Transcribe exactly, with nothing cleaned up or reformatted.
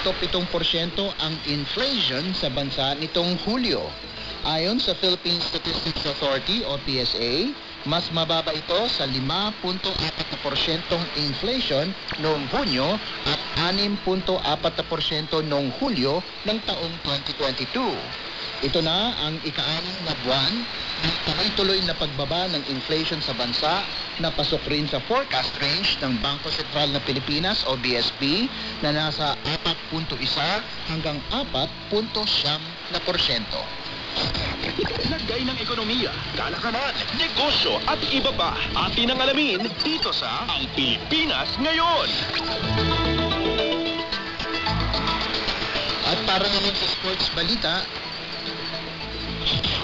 pitong porsyento ang inflation sa bansa nitong Hulyo. Ayon sa Philippine Statistics Authority o P S A, mas mababa ito sa lima punto apat na porsyentong inflation noong Hunyo at anim punto apat na porsyento noong Hulyo ng taong twenty twenty-two. Ito na ang ika-anim na buwan ng tuloy-tuloy na pagbaba ng inflation sa bansa na pasok rin sa forecast range ng Bangko Sentral ng Pilipinas o B S P na nasa apat punto one hanggang apat punto siyam na porsyento. Lagay ng ekonomiya, kalakalan, negosyo at iba pa. Atin ang alamin dito sa Ang Pilipinas Ngayon. At para naman sa sports balita,